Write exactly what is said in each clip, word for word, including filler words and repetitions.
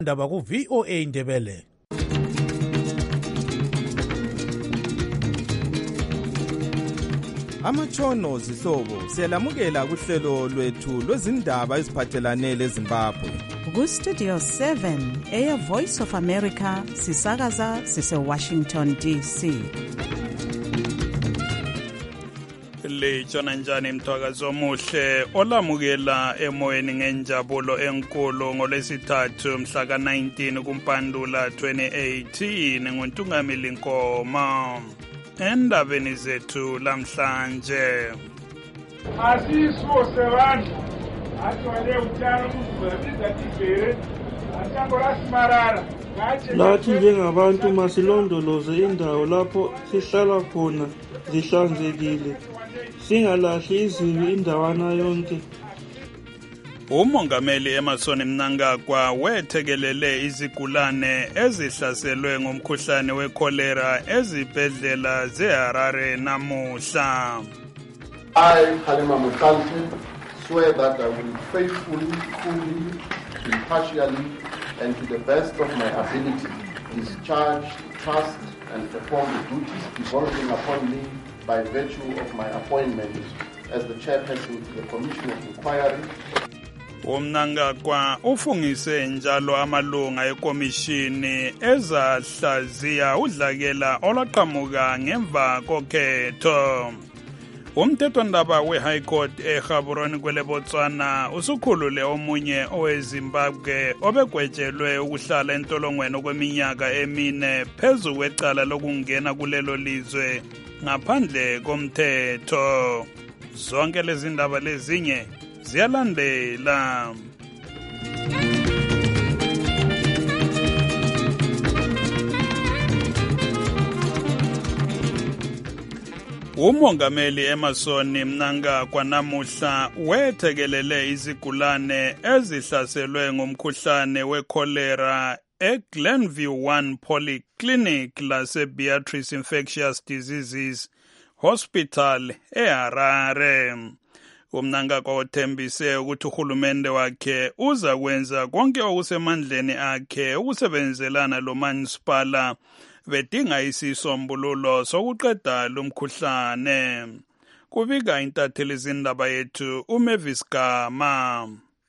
Ndaba ku V O A Ndebele. Amatshono zihlobo siyalamukela kuhlelo lwethu lwezindaba eziphathelane leZimbabwe. Ku Studio seven eya Voice of America sisakaza sise Washington D C. Lejona njani mthwakazi omuhle olamukela emoyeni ngenjabulo enkulu ngolesithathu mhla ka nineteen kuMpandula twenty eighteen nguNtungamili Nkoma. Endabeni zethu lamhlanje asisiwo sebantu athwale utshalo kuzibiza tigere atangora simarara lathi njengabantu masilondoloze indawo lapho sihlala khona zihlanzekile singalahli izibi indawana yonke. Umongameli Emmerson Mnangagwa wethekelele izigulane ezihlaselwe ngomkhuhlane wekholera ezibhedlela zeHarare namuhla. I, Halima Mutante, swear that I will faithfully, fully, impartially, and to the best of my ability discharge, trust, and perform the duties devolving upon me by virtue of my appointment as the chairperson to the Commission of Inquiry. Umnangagwa ufungise njalo amalunga ekomishini ezahlaziya udlakela olaqhamuka ngemva kokhetho. Umthethwandaba we-High Court eGaborone kwele Botswana usukhulule omunye oweZimbabwe obegwetshelwe ukuhlala entolongweni okweminyaka emine phezu kwecala lokungena kulelo lizwe ngaphandle komthetho. Zonke lezi ndaba lezinye ziyalandela. Umongameli Emmerson Mnangagwa namuhla wethekelele izigulane ezihlaselwe ngomkhuhlane wekholera eGlenview one Polyclinic lase Beatrice Infectious Diseases Hospital eHarare. Umnangagwa uthembise ukuthi uhulumende wakhe uza kwenza konke okusemandleni akhe ukusebenzelana lomasipala bedinga isisombululo sokuqeda lumkhuhlane. Kubika intatheli zindaba yethu uMavis Gama.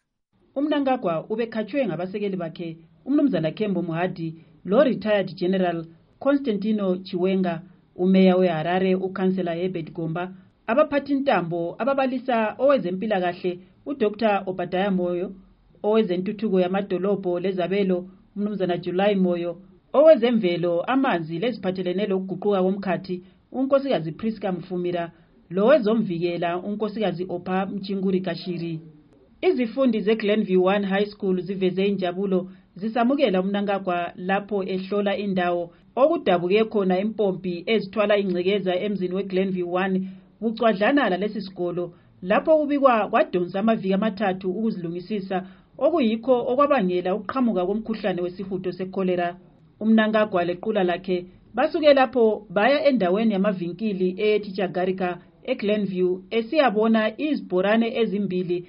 Umnangagwa ubekhatshwe ngabasekeli bakhe umnumzana Kembo Muhadi, lo retired General Constantino Chiwenga, umeya weHarare ukansela Herbert Gomba, abaphathi ntambo ababalisa owezempilakahle uDr Obadiah Moyo, owezentuthuko yamadolobho lezabelo umnumzana July Moyo, owezemvelo amanzi leziphathelene lokuguquka komkhathi unkosikazi Priska Mfumira, lo wezomvikela unkosikazi Opha Mchinguri Kashiri. Izifundi zeGlenview one High School ziveze injabulo zisamukela umnangagwa lapho ehlola indawo okudabuke khona impompi ezithwala ingcekeza emzini weGlenview one bucwadlana lalesi sikolo lapho kubikwa kwadonsa amaviki amathathu ukuzilungisisa okuyikho okwabangela ukuqhamuka komkhuhlane wesihudo sekholera. Umnangagwa lequla lakhe basuke lapho baya endaweni yamavinkili eTichagarika eGlenview esiyabona izibhorane ezimbili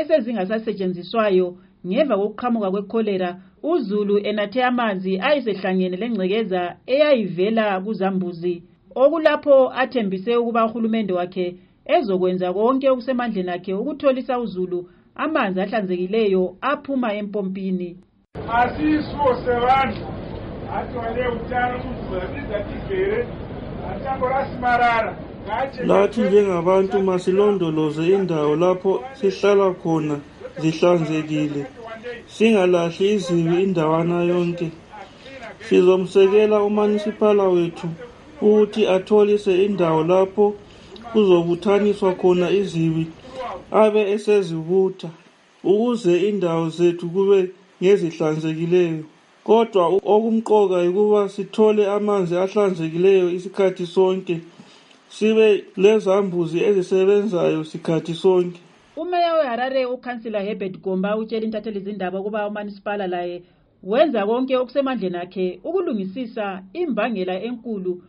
esezingasasetshenziswayo ngeva kokuqhamuka kwekholera. uZulu enathe amanzi ayisehlangene lengcekeza eyayivela kuzambuzi okulapho athembise ukuba uhulumende wakhe ezokwenza konke okusemandleni akhe ukutholisa uZulu amanzi ahlanzekileyo aphuma empompini. asisiwo sebantu athwale utshalo kuzibiza tigere atangora simarara. Lathi njengabantu masilondoloze indawo lapho sihlala khona zihlanzekile singalahli izibi indawana yonke. Sizomsekela umanisipala wethu ukuthi atholise indawo lapho kuzobuthaniswa khona izibi abe esezibutha ukuze indawo zethu kube ngezihlanzekileyo. Kodwa okumqoka ukuba sithole amanzi ahlanzekileyo isikhathi sonke, sibe lezambuzi ezisebenzayo sikhathi sonke. Umeya weHarare ukansela Herbert Gomba utshela intatheli zindaba ukuba umanisipala laye wenza konke okusemandleni akhe ukulungisisa imbangela enkulu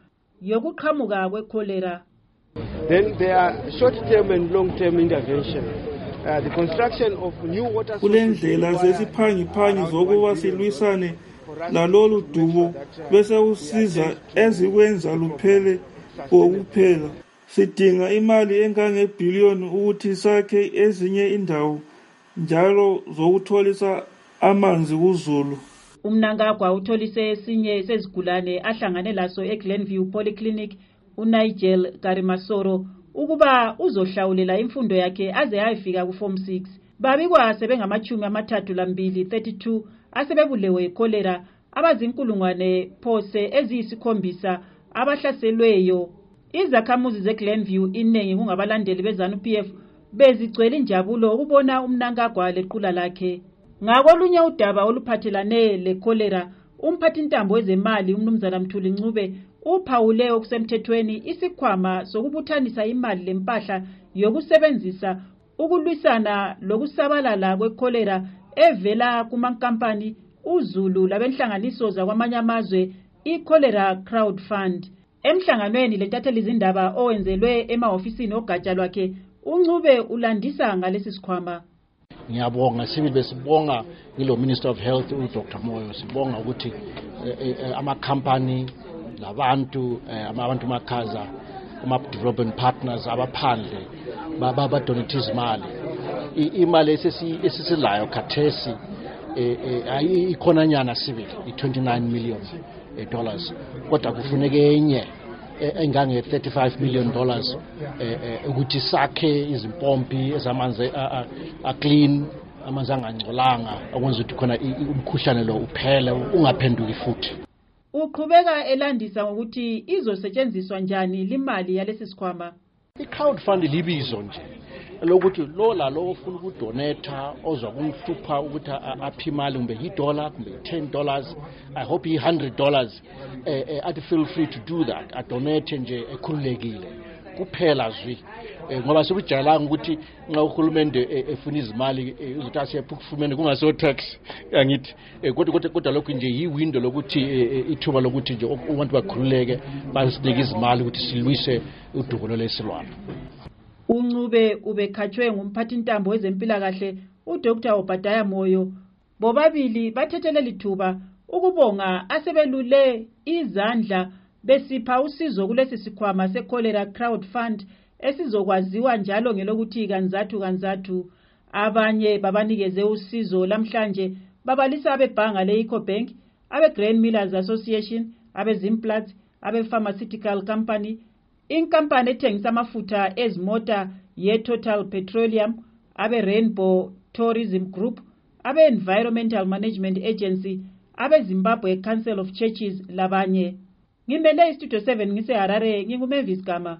yokuqhamuka kwekholera. Then there are short-term and long-term interventions. Uh, the construction of new water kulendlela zesiphangiphangi zokuba silwisane lalolu dubo bese usiza ezikwenza luphele kokuphela. Sidinga imali engangebhiliyoni ukuthi sakhe ezinye indawo njalo zokutholisa amanzi kuZulu. UMnangagwa utholise esinye sezigulane ahlangane laso eGlenview Polyclinic uNigel Karimasoro ukuba uzohlawulela imfundo yakhe aze ayefika kuform six. Babikwa sebengamachumi amathathu lambili thirty-two asebebulewe cholera abazinkulungwane phose eziyisikhombisa abahlaselweyo. Izakhamuzi zeGlenview inengi kungabalandeli beZANU-P F bezigcwele injabulo ukubona uMnangagwa lequla lakhe. Ngakolunye udaba oluphathelane lecholera, umphathintambo wezemali uMnumzana Mthuli Ncube uphawule okusemthethweni isikhwama sokubuthanisa imali lempahla yokusebenzisa ukulwisana lokusabalala kwecholera evela kumankampani uZulu labenhlanganiso zakwamanye amazwe iCholera Crowd Fund. Emhlanganweni lentatheli izindaba owenzelwe emahofisini ogatsha lwakhe, uNcube ulandisa ngalesi sikhwama. Ngiyabonga sibili besibonga ngilo Minister of Health uDr Moyo, sibonga ukuthi ama company labantu abantu makhaza ama development partners abaphandle baba ba donate izimali. Imali esisilayo khathesi ikhona nyana sibili twenty-nine million dollars kodwa kufuneke enye engange thirty-five million dollars ukuthi sakhe izimpompi ezamanzi a clean amanzi angangcolanga okwenza ukuthi khona umkhuhlane lo uphele ungaphenduki futhi. Uqhubeka elandisa ngokuthi izosetshenziswa njani limali yalesi sikhwama. I-crowd fund libizo nje lokuthi lo la lo ufuna ukudonata ozwa kumhlupha ukuthi aphi imali kumbe yi-dollar kumbe ten dollars, I hope yi-one hundred dollars, eh athi feel free to do that, adonate nje ekhululekile kuphela zwi ngoba sikujayelanga ukuthi nxa uhulumende efuna izimali uzothi asiyepha ukufumene kungaso tax angithi kodwa kodwa kodwa lokho nje yi-window lokuthi ithuba lokuthi nje abantu bakhululeke basinike izimali ukuthi silwise udubo lesilwana. uNcube ubekhatshwe ngumphathintambo wezempilakahle uDr Obadiah Moyo. Bobabili bathethelele lithuba ukubonga asebelule izandla besipha usizo kulesi sikhwama seCholera Crowd Fund esizokwaziwa njalo ngelokuthi kanzathu kanzathu. Abanye babanikeze usizo lamhlanje babalisa abebhanga leEcobank, abeGrain Millers Association, abeZimplats, abePharmaceutical Company, inkampani ethengisa amafutha ezimota yeTotal Petroleum, abeRainbow Tourism Group, abe-Environmental Management Agency, abeZimbabwe Council of Churches labanye. Ngimele iStudio seven ngise Harare, nginguMavis Gama.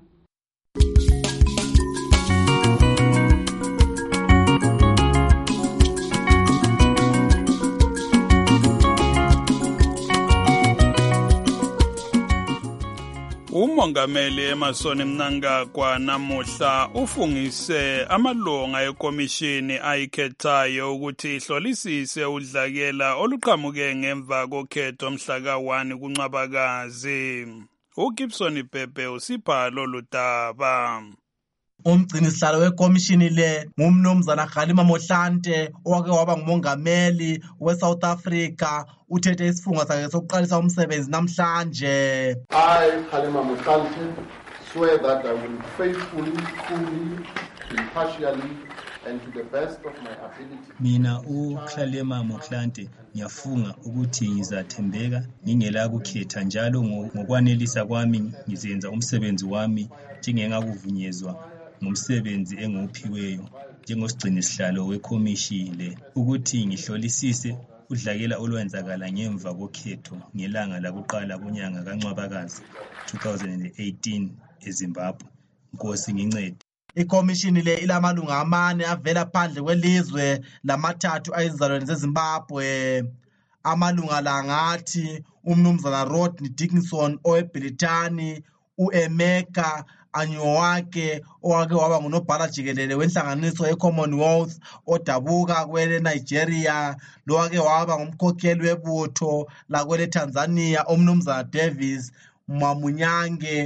Umongameli Emmerson Mnangagwa namuhla ufungise amalunga ekomishini ayikhethayo ukuthi ihlolisise udlakela oluqhamuke ngemva kokhetho mhla ka one kuNcwabakazi. uGibson Pepe usipha lolu daba. Umgcinisihlalo wekomishini le ngumnumzana Kgalema Mohlante owake waba ngumongameli weSouth Africa uthethe isifungo sakhe sokuqalisa umsebenzi namhlanje. I, Kgalema Mohlante, swear that I will faithfully, fully, impartially and to the best of my ability. Mina uKgalema Mohlante ngiyafunga ukuthi ngizathembeka ngingela kukhetha njalo ngokwanelisa kwami ngizenza umsebenzi wami njengengakuvunyezwa ngumsebenzi enguphiweyo njengosigcinisihlalo wekomishini ukuthi ngihlolisise udlakela olwenzakala ngemva kokhetho ngelanga lakuqala kunyanga kaNcwabakazi twenty eighteen eZimbabwe. Nkosi ngincede. Ikomishini le ilamalunga amane avela phandle kwelizwe lamathathu ayizalwane zeZimbabwe. Amalunga la ngathi umnumzana Rodney Dickinson oweBritani, uEmeka Anyowake owake waba ngunobhala jikelele wenhlanganiso yeCommonwealth odabuka kwele Nigeria, lo wake waba ngumkhokheli webutho lakwele Tanzania umnumzana Davis Mwamunyange,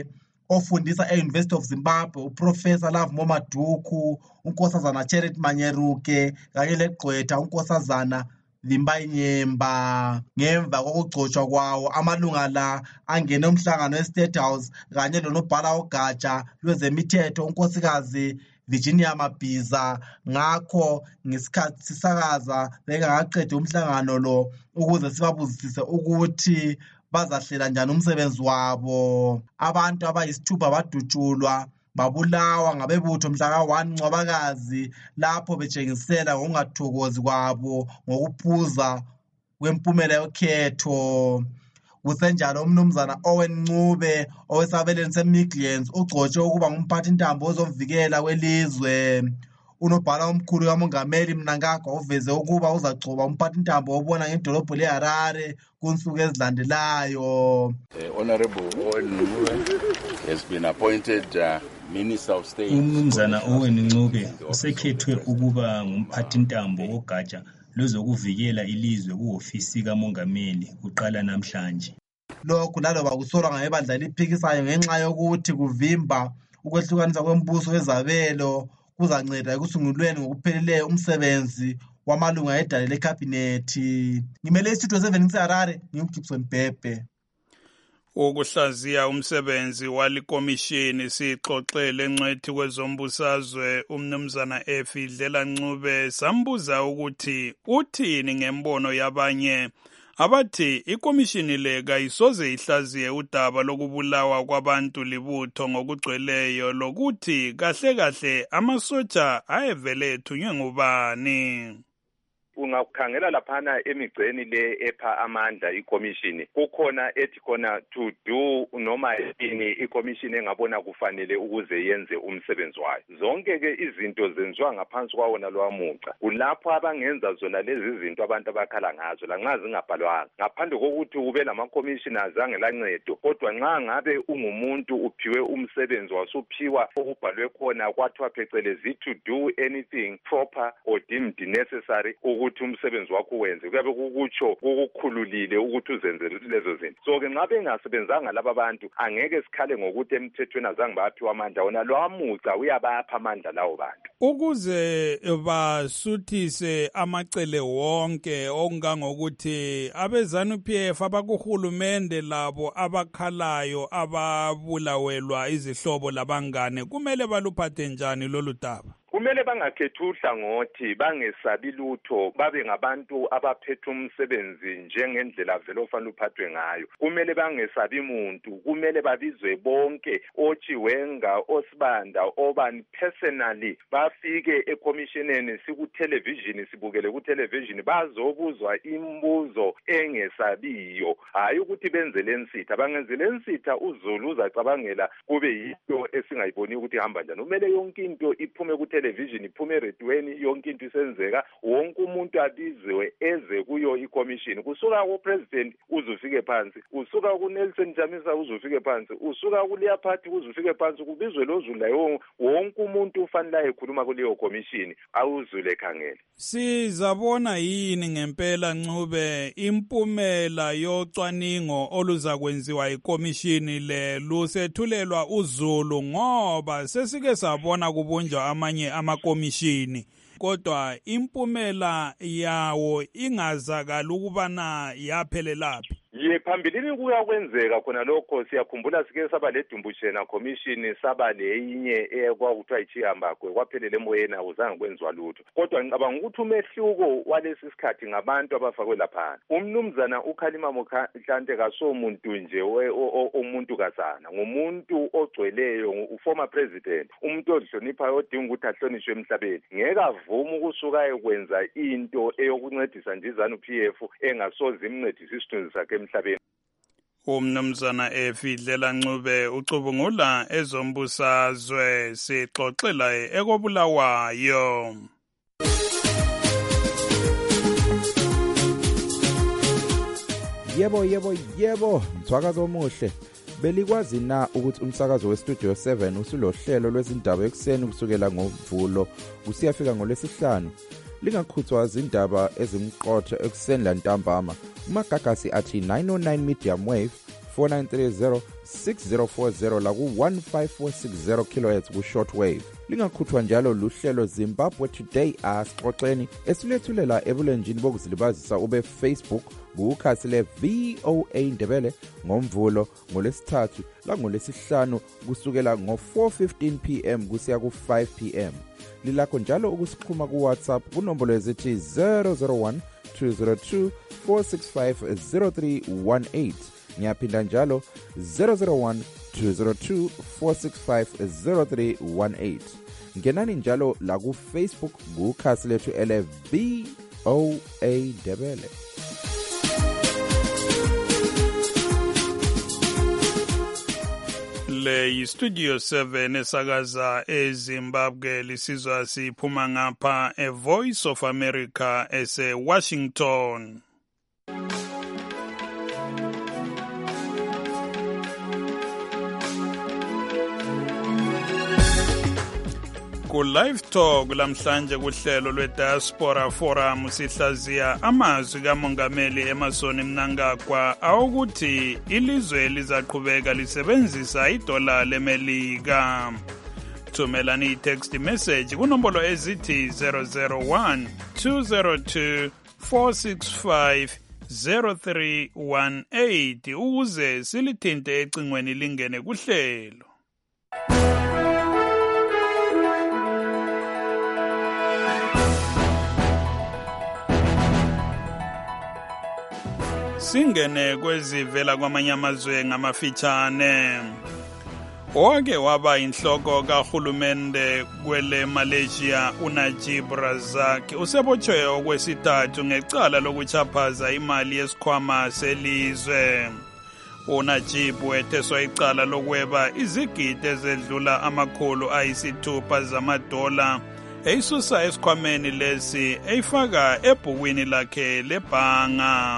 ofundisa e-University of Zimbabwe, uProfessor Love Momaduku, unkosazana Charity Manyeruke kanye legqwetha unkosazana Vimbai Nyemba. Ngemva kokugcotshwa kwawo amalunga la angene umhlangano e-State House kanye lonobhala ogatsha lwezemithetho unkosikazi Virginia Mabhiza. Ngakho ngesikhathi sisakaza bengakaqedi umhlangano lo ukuze sibabuzisise ukuthi bazahlela njani umsebenzi wabo. Abantu abayisithupha badutshulwa babulawa ngabebutho mhla ka one Ncwabakazi lapho betshengisela ngokungathokozi kwabo ngokuphuza kwempumela yokhetho. Kusenjalo umnumzana Owen Ncube owesabelweni seMidlands ugcotshwe ukuba ngumphathi ntambo ozovikela kwelizwe. Unobhala omkhulu kamongameli Mnangagwa uveze ukuba uzagcoba umphathi ntambo obona ngedolobho leHarare kunsuku ezilandelayo. Honorable Owen Ncube has been appointed uh, Minister of State. Umnumzana Owen Ncube usekhethwe ukuba ngumphathi ntambo ogatsha lozokuvikela ilizwe kuhofisi kamongameli kuqala namhlanje. Lokhu laloba kusolwa ngabandla eliphikisayo ngenxa yokuthi kuvimba ukwehlukanisa kwembuso wezabelo kuzanceda ekusungulweni ngokupheleleyo umsebenzi wamalunga edale lekhabinethi. Ngimele isitudio seven Harare, ngimGibson Bhebhe. Ukuhlaziya umsebenzi walikomishini sixoxele encethi kwezombusazwe umnumzana Efidlela Ncube sambuza ukuthi uthini ngembono yabanye abathi ikomishini le kayisoze ihlaziye udaba lokubulawa kwabantu libutho ngokugcweleyo lokuthi kahle kahle amasotsha ayevele ethunywe ngubani. Ungakukhangela laphana emigceni le epha amandla ikomishini kukhona ethi khona to do noma yini ikomishini engabona kufanele ukuze yenze umsebenzi wayo. Zonke ke izinto zenziwa ngaphansi kwawona lwamuca. Kulapho abangenza zona lezi zinto abantu abakhala ngazo lanxa zingabhalwanga. Ngaphandle kokuthi ube lama-commissioners angelancedo, kodwa nxa ngabe ungumuntu uphiwe umsebenzi wasuphiwa okubhalwe khona kwathiwa phecelezi to do anything proper or deemed necessary ukuthi umsebenzi wakho wenze, kuyabe kukutsho kukukhululile ukuthi uzenze lezo zinto. So ke nxa bengasebenzanga laba bantu angeke sikhale ngokuthi emthethweni azange baphiwa amandla, wona lwamuca uyabapha amandla lawo bantu ukuze basuthise amacele wonke okungangokuthi abezanu P F abakuhulumende labo abakhalayo ababulawelwa izihlobo labangane kumele baluphathe njani lolu daba. Kumele bangakhethi uhlangothi, bangesabi lutho, babe ngabantu abaphethe umsebenzi njengendlela vele ofanele uphathwe ngayo. Kumele bangesabi muntu, kumele babizwe bonke ochiwenga osibanda obani personally bafike ekommissioneni sikutelevision sibukele kutelevision bazobuzwa imbuzo engesabiyo, hayi ukuthi benze lensitha. Bangenze lensitha uZulu uzacabangela kube yinto esingayiboni ukuthi ihamba njani. Kumele yonke into iphume ku television iphume eredweni, yonke into isenzeka, wonke umuntu abizwe eze kuyo ikomishini, kusuka ku president uzufike phansi, usuka ku Nelson Jamisa uzufike phansi, usuka kuleya party uzufike phansi, kubizwe lozula wonke umuntu ufanele ekhuluma kuleyo komishini awuzule ekhangele. Sizabona yini ngempela Ncube impumela yocwaningo oluzakwenziwa ikomishini le lusethulelwa uZulu, ngoba sesike sabona kubunjwa amanye amakomishini kodwa impumela yawo ingazakala ukubana yaphelelaphi? Ye phambilini kuyakwenzeka khona lokho. Siyakhumbula sike saba ledumbushena commission saba leyinye ekwakuthiwa ichihambakwe kwaphelele emoyeni awuzange kwenziwa lutho. Kodwa ngicabanga ukuthi umehluko walesi sikhathi ngabantu abafakwe lapha. Umnumzana uKhalima Motlanthe kasomuntu nje omuntu kazana, ngumuntu ogcweleyo, uformer president, umuntu odlonipha odinga ukuthi ahlonishwe emhlabeni. Ngeke avuma ukusuka ekwenza into eyokuncedisa nje izanu P F engasoze imncedise isithunzi sakhe emhlabeni. Umnumzana Efidlela Ncube ucubungula ezombusazwe sixoxela ekobulawayo. Yebo yebo yebo mthwakazo omuhle. Belikwazi na ukuthi umsakazo weStudio seven usulohlelo lwezindaba ekseni kusukela ngoMvulo usiyafika ngolwesihlanu? Lingakhuthwa izindaba ezimqotho ekseni lantambama. Umagagasi athi nine oh nine medium wave four nine three zero six zero four zero la ku one five four six zero kilohertz ku shortwave. Lingakhuthwa njalo luhlelo Zimbabwe Today asixoxeni esilethulela ebulenjini bokuzilibazisa ube Facebook kukhasi le V O A Ndebele ngomvulo ngolesithathu la ngolesihlanu kusukela ngo four fifteen p m kusiya ku five p m. Lilakho njalo ukusixhuma ku WhatsApp kunombolo ezithi zero zero one two zero two four six five zero three one eight. Ngiyaphinda njalo zero zero one two zero two four six five zero three one eight. Ngenani njalo la ku Facebook kukhasi lethu ele V O A Ndebele. Le yi-Studio seven esakaza eZimbabwe lisizwa siphuma ngapha e-Voice of America ese-Washington. Ku live talk lamhlanje kuhlelo lwe-Diaspora Forum sihlaziya amazwi kamongameli Emmerson Mnangagwa awukuthi ilizwe lizaqhubeka lisebenzisa idola leMelika. Thumelani i-text message kunombolo ezithi zero zero one two zero two four six five zero three one eight ukuze silithinte ecingweni lingene kuhlelo. Singene kwezivela kwamanye amazwe ngamafitshane. Owake waba inhloko kahulumende kwele Malaysia uNajib Razak usebotshwe okwesithathu ngecala lokuchaphaza imali yesikhwama selizwe. uNajib wetheswa icala lokweba izigidi ezedlula amakhulu ayisithupha zamadola eyisusa esikhwameni lesi eyifaka ebhukwini lakhe lebhanga.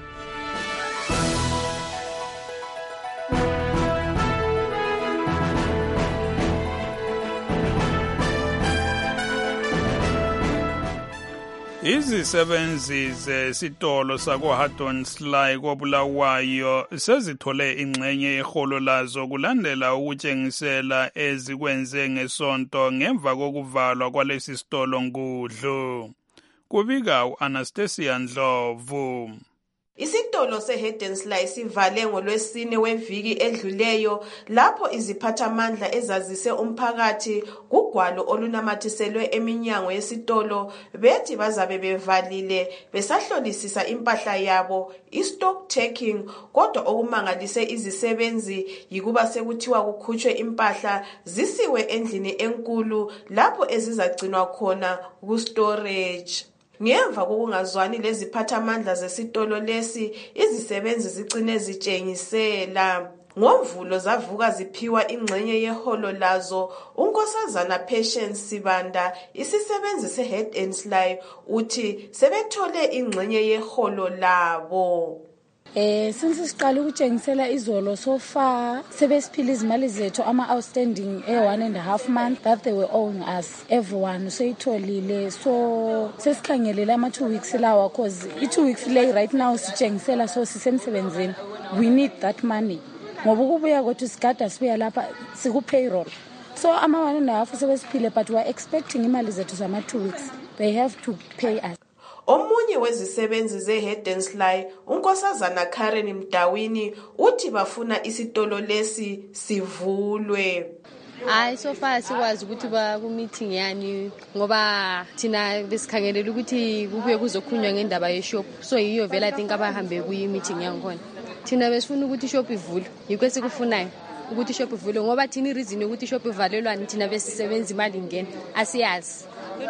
Izisebenzi zesitolo sakuHardon Sly koBulawayo sezithole ingxenye yeholo lazo kulandela ukutshengisela ezikwenze ngesonto ngemva kokuvalwa kwalesi sitolo ngudlu. Kubika uAnastasia Ndlovu. Isitolo seHardon Sly sivale ngolwesine weviki edluleyo lapho iziphathamandla ezazise umphakathi kugwalo olunamathiselwe eminyango yesitolo bethi bazabe bevalile besahlolisisa impahla yabo i-stock taking, kodwa okumangalise izisebenzi yikuba sekuthiwa kukhutshwe impahla zisiwe endlini enkulu lapho ezizagcinwa khona ku-storage. Ngemva kokungazwani leziphathamandla zesitolo lesi, izisebenzi zicine zitshengisela. Ngomvulo zavuka ziphiwa ingxenye yeholo lazo. uNkosazana Patience Sibanda, isisebenzi seHardon Sly, uthi sebethole ingxenye yeholo labo. Eh since siqala ukutshengisela izolo so far sebesiphila izimali zethu ama outstanding e one and a half month that they were owing us everyone so itholile so sesikhangelela ama two weeks lawa cause i two weeks lay right now sitshengisela so sisemsebenzini we need that money ngoba ukubuya kwethu sigada sibuya lapha siku payroll so ama one and a half sebesiphile but we are expecting imali zethu zama two weeks they have to pay us. Omunye wezisebenzi zeHardon Sly, uNkosazana Karen Mdawini, uthi bafuna isitolo lesi sivulwe. Hayi so far sikwazi ukuthi ba ku meeting yani ngoba thina besikhangelela ukuthi kubuye kuzokhunywa ngendaba yeshop so yiyo vela I think abahambe kuyi meeting yankhona. Thina besifuna ukuthi ishop ivulwe yikho sikufunayo ukuthi ishop ivulwe ngoba thina reason ukuthi ishop ivalelwa thina besisebenza imali ingena asiyazi.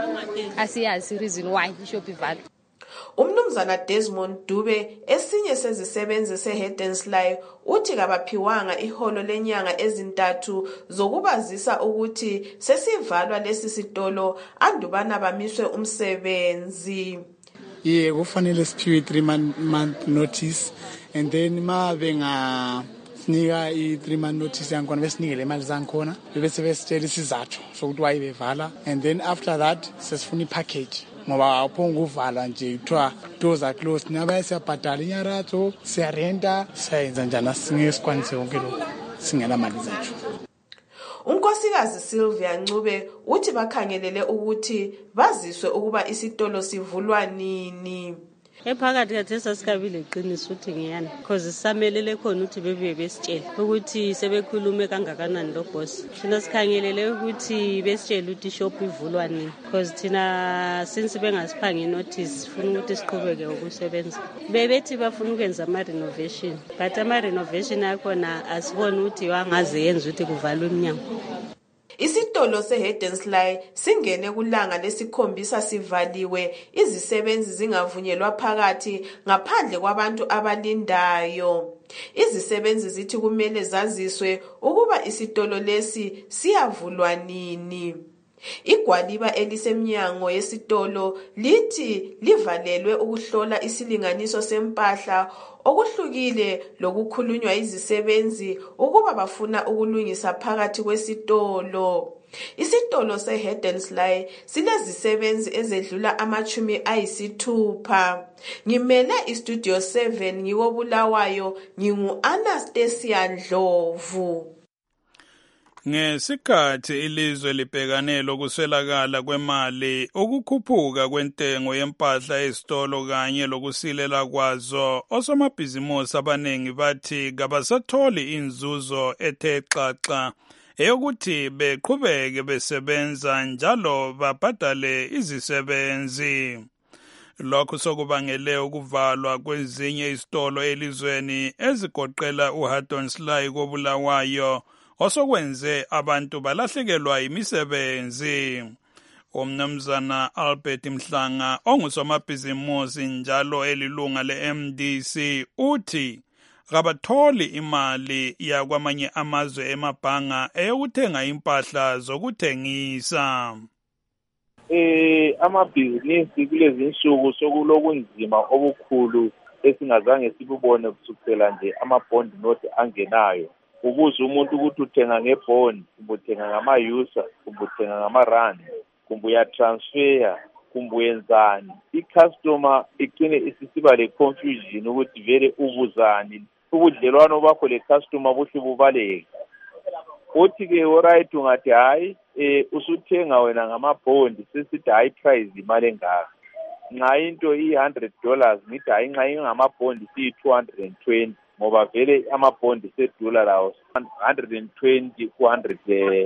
Asiyazi reason why ishop ivalwe. Umnumzana Desmond Dube, esinye sezisebenzi seHardon Sly, uthi kabaphiwanga iholo lenyanga ezintathu zokubazisa ukuthi sesivalwa lesi sitolo andubana bamiswe umsebenzi. Yeah, kufanele siphiwe three month notice and then ma benga sinika i three month notice yankhona besinikele imali zankhona bese besitshela isizathu sokuthi wayibevala and then after that sesifuna ipackage ngoba awuphonga uvala nje kuthiwa doors are closed nabaye siyabhadala inyaratho siyarenta siyayenza njani asingeke sikwanise konke lokho singena mali zethu. Unkosikazi Sylvia Ncube uthi bakhangelele ukuthi baziswe ukuba isitolo sivulwa nini. Ephakathi kathesi asikabile iqiniso ukuthi ngiyani because sisamelele khona ukuthi bebuye besitshela ukuthi sebekhulume kangakanani lo boss. Thina sikhangelele ukuthi besitshela ukuthi ishop ivulwa nini because thina since bengasiphangi notice sifuna ukuthi siqhubeke ukusebenza. Bebethi bafuna ukwenza ama renovation but ama renovation akhona asiboni ukuthi wangaze yenza ukuthi kuvalwe iminyango. Isitolo seHedensley singene kulanga lesikhombisa sivaliwe, izisebenzi zingavunyelwa phakathi ngaphandle kwabantu abalindayo. Izisebenzi zithi kumele zaziswe ukuba isitolo lesi siyavulwa nini. Igwaliba elisemnyango yesitolo lithi livalelwe ukuhlola isilinganiso sempahla okuhlukile lokukhulunywa izisebenzi ukuba bafuna ukulungisa phakathi kwesitolo. Isitolo seHedensley silezisebenzi ezedlula amachumi ayisithupha. Ngimele istudio seven ngikobulawayo ngingu Anastasia Ndlovu. Ngesikhathi ilizwe libhekane lokuswelakala kwemali, ukukhuphuka kwentengo yempahla ezitolo kanye lokusilela kwazo, osomabhizimusi abaningi bathi kabasatholi inzuzo ethe xaxa eyokuthi beqhubeke besebenza njalo babhadale izisebenzi. Lokhu sokubangele ukuvalwa kwezinye izitolo elizweni ezigoqela uHaddonsley kobulawayo, osokwenze abantu balahlekelwa imisebenzi. Umnumzana Albert Mhlanga ongusomabhizimusi njalo elilunga le-M D C uthi kabatholi imali yakwamanye amazwe emabhanga eyokuthenga impahla zokuthengisa. Eh amabhizinisi kulezi insuku sokulokunzima obukhulu esingazange sibubone kusukela nje ama-bond note angenayo. Ukuze umuntu ukuthi uthenga ngebond, kumbe uthenga ngama-user, kumbe uthenga ngama-rand, kumbe uyatransfer, kumbe uyenzani. I-customer igcine isisiba le-confusion ukuthi vele ubuzani. Ubudlelwano bakho le-customer buhle bubaleke. Uthi-ke oright ungathi hayi eh usuthenga wena ngama-bond sesithi hayi price imali engaka. Nxa into i-one hundred dollars ngithi hayi nxa ingama-bond siyi-two hundred twenty. Ngoba vele amabhondi sedula lawo one hundred twenty ku one hundred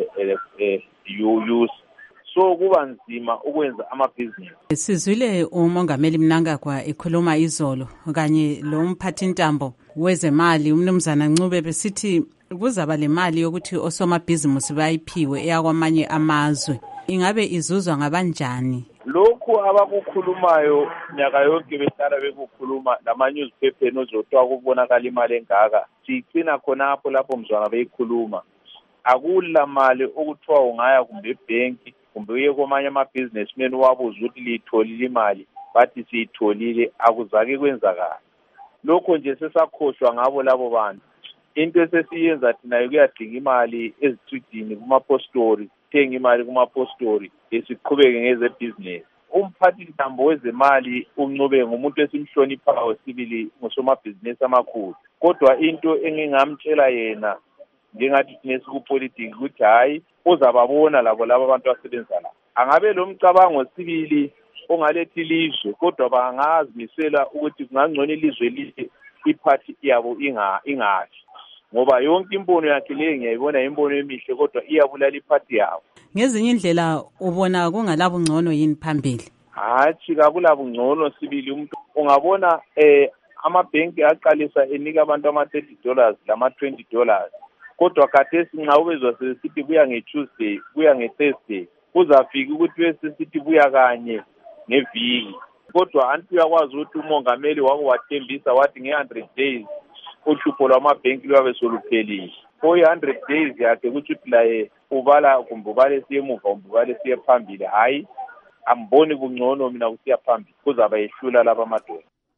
use. So kuba nzima ukwenza amabhizinisi. Sizwile umongameli Mnangagwa ekhuluma izolo kanye lo mphathintambo wezemali umnumzana Ncube besithi kuzaba le mali yokuthi osomabhizinisi bayiphiwe eyakwamanye amazwe. Ingabe izuzwa ngabanjani? Lokhu abakukhulumayo nyaka yonke behlala bekukhuluma lama-newspaper nozothiwa kubonakala imali engaka, sigcina khonapho lapho mzwana beyikhuluma. Akula mali okuthiwa ungaya kumbe ebhenki kumbe uye kwamanye ama-businessmen wabuza ukuthi liyitholile imali, bathi siyitholile, akuzake kwenzakala. Lokho nje sesakhohlwa ngabo labo bantu. Into esesiyenza thina ukuyadinga imali ezitridini kumapostori, thenga imali kumapostori, esiqhubeke ngezebhizinesi. Umphathintambo wezemali uNcube ngumuntu esimhloniphayo sibili ngosomabhizinesi amakhulu. Kodwa into engingamtshela yena njengathi thina sikupolitiki ukuthi hayi uzababona labo labo abantu abasebenza la. Angabe lo mcabango sibili ongalethi ilizwe, kodwa bangazimisela ukuthi kungangcono ilizwe lithi iphathi yabo inga ingathi. Ngoba yonke imbono yakhe le ngiyayibona imbono emihle kodwa iyabulala iphathi yabo. Ngezinye indlela ubona kungalabo ngcono yini phambili? Hathi kakulabo ngcono sibili umuntu ungabona eh amabhenki aqalisa enika abantu ama thirty dollars lama twenty dollars. Kodwa khathesi nxa ubezwa sesithi buya ngeTuesday, buya ngeThursday, uzafika ukuthi besesithi buya kanye ngeviki. Kodwa anti uyakwazi ukuthi umongameli wako wathembisa wathi nge one hundred days uhlupho lwamabhenki lwabe soluphelile. four hundred days yakhe ukuthi laye ubala kumbe ubale siye emuva kumbe ubale siye phambili. Hayi amboni kungcono mina kusiya phambili, kuzaba yehlula laba madoda.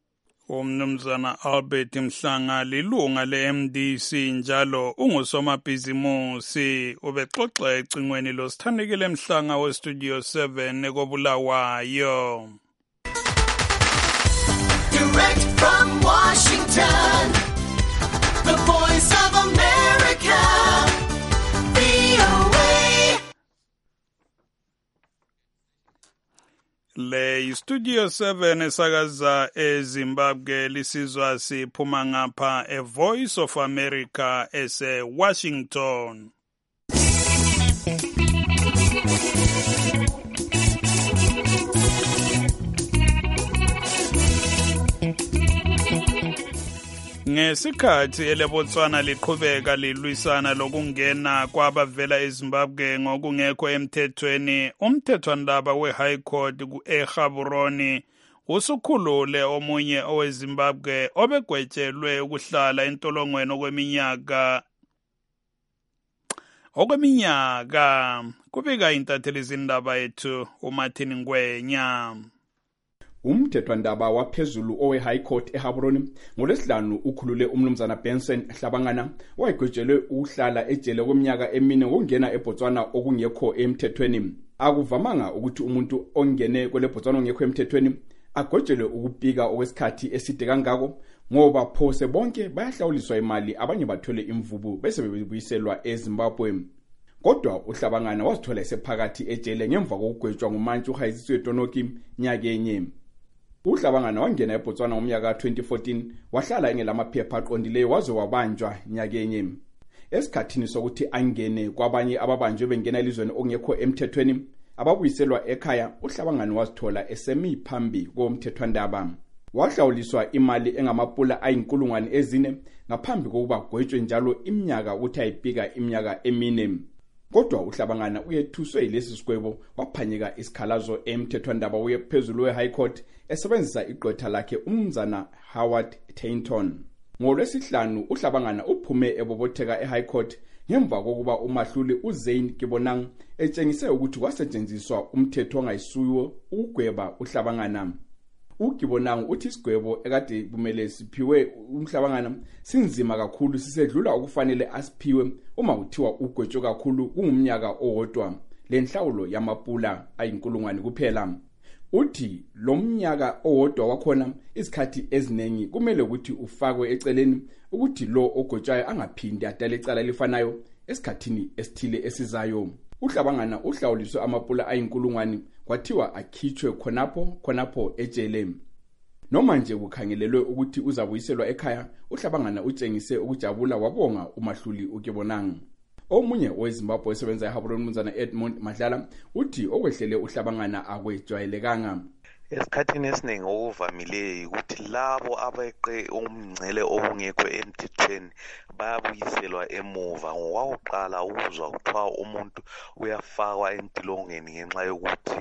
Umnumzana Albert Mhlanga lilunga le-M D C njalo ungusomabhizimusi ubexoxa ecingweni losithandekile Mhlanga we-Studio seven ekobulawayo. Direct from Washington, the voice of America, V O A. Le Studio seven esakaza eZimbabwe lisizwa siphuma ngapha e Voice of America ese Washington. Ngesikhathi eleBotswana liqhubeka lilwisana lokungena kwabavela eZimbabwe ngokungekho emthethweni, umthethwandaba we-High Court eGaborone usukhulule omunye oweZimbabwe obegwetshelwe ukuhlala entolongweni okweminyaka okweminyaka kubika intatheli zindaba yethu uMartin Ngwenya. Umthethwandaba waphezulu owe-High Court eGaborone ngolwesihlanu ukhulule umnumzana Benson Hlabangana owayegwetshelwe ukuhlala ejele kweminyaka emine ngokungena eBotswana okungekho emthethweni. Akuvamanga ukuthi umuntu ongene kwele Botswana ongekho emthethweni agwetshelwe ukupika okwesikhathi eside kangako ngoba phose bonke bayahlawuliswa imali abanye bathole imvubu bese bebuyiselwa eZimbabwe. Kodwa uHlabangana wazithola esephakathi ejele ngemva kokugwetshwa nguMantshi uHayisiswe Tonoki nyaka enye. uHlabangana wangena eBotswana ngomnyaka twenty fourteen wahlala engelamaphepha aqondileyo waze wabanjwa nyaka enye. Esikhathini sokuthi angene kwabanye ababanjwe bengena elizweni ongekho emthethweni ababuyiselwa ekhaya, uHlabangana wazithola esemi phambi komthethwandaba. Wahlawuliswa imali engamapula ayinkulungwane ezine ngaphambi kokuba gwetshwe njalo iminyaka ukuthi ayipika iminyaka emine. Kodwa uHlabangana uyethuswe yilesi sigwebo waphanyeka isikhalazo emthethwandaba wephezulu we-High Court esebenzisa igqwetha lakhe umnumzana Howard Tainton. Ngolwesihlanu uHlabangana uphume ebobotheka eHigh Court ngemva kokuba umahluli uZane Kibonang etshengise ukuthi kwasetshenziswa umthetho ongayisuyo ukugweba uHlabangana. uGibonang uthi isigwebo ekade kumele siphiwe uHlabangana sinzima kakhulu sisedlula okufanele asiphiwe uma kuthiwa ugwetsho kakhulu kungumnyaka owodwa lenhlawulo yamapula ayinkulungwane kuphela. Uthi lo mnyaka owodwa wakhona isikhathi eziningi kumele ukuthi ufakwe eceleni ukuthi lo ogwetshayo angaphindi adale icala lifanayo esikhathini esithile esizayo. uHlabangana uhlawuliswe amapula ayinkulungwane kwathiwa akhitshwe khonapho khonapho ejele. Noma nje kukhangelelwe ukuthi uzabuyiselwa ekhaya, uHlabangana utshengise ukujabula wabonga umahluli uKibonang. Omunye oweZimbabwe osebenza eGaborone umnumzana Edmund Madlala uthi okwehlele uHlabangana akwejwayelekanga. Esikhathini esiningi okuvamileyo ukuthi labo abeqe umngcele obungekho emthethweni bayabuyiselwa emuva. Ngokwaqala ukuzwa kuthiwa umuntu uyafakwa entilongweni ngenxa yokuthi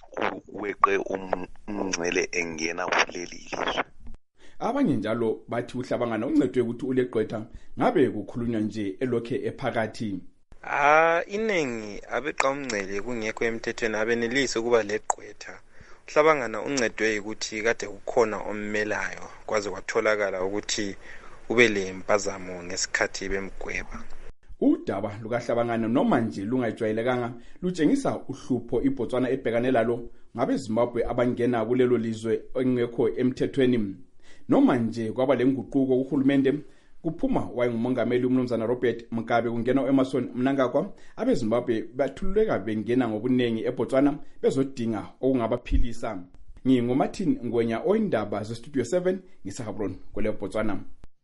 weqe umngcele engena kuleli lizwe. Abanye njalo bathi uHlabangana uncedwe ukuthi ulegqwetha ngabe kukhulunywa nje elokhe ephakathi. Ah inengi abeqa umngcele kungekho emthethweni abenelisi ukuba legqwetha. uHlabangana uncedwe ukuthi kade kukhona ommelayo kwaze kwatholakala ukuthi ube le mpazamo ngesikhathi bemgweba. Udaba lukaHlabangana noma nje lungajwayelekanga lutshengisa uhlupho iBotswana ebhekane lalo ngabe Zimbabwe abangena kulelo lizwe engekho emthethweni. Noma nje kwaba lenguquko kuhulumende kuphuma wayengumongameli umnumzana Robert Mugabe kungena eMarson Mnangagwa, abeZimbabwe bathululeka bengena ngobunengi eBotswana bezodinga okungabaphilisa. NginguMartin Ngwenya oyindaba zeStudio seven ngiseGaborone kule Botswana.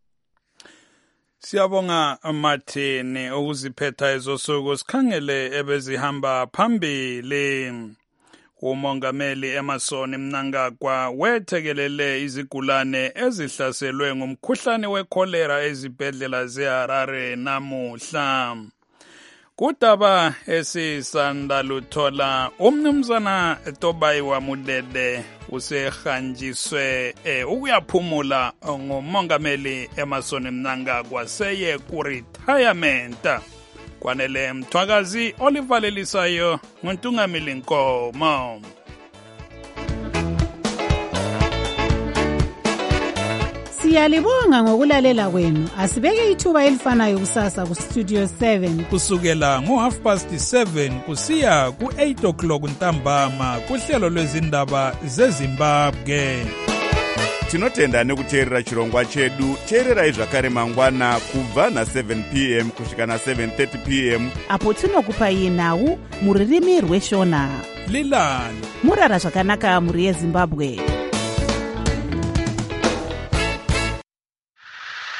Siyabonga Martin ukuziphetha ezosuku sikhangele ebezihamba phambili. Umongameli Emmerson Mnangagwa wethekelele izigulane ezihlaselwe ngumkhuhlane wekholera ezibhedlela zeHarare namuhla. Kudaba esisanda luthola umnumzana Tobayiwa Mudede usehanjiswe e, ukuyaphumula ngumongameli Emmerson Mnangagwa seye ku retirement. Kwanele Mthwakazi olivalelisayo nguNtungamili Nkomo. Siyalibonga ngokulalela kwenu. Asibeke ithuba elifanayo kusasa ku Studio seven. Kusukela ngo half past seven kusiya ku eight o'clock ntambama kuhlelo lwezindaba zeZimbabwe. Tinotenda nekuteerera chirongwa chedu. Teererai zvakare mangwana kubva na seven p m kusvika na seven thirty p m apo tinokupai nhau muririmi rweshona. Lilani murara zvakanaka muri yeZimbabwe.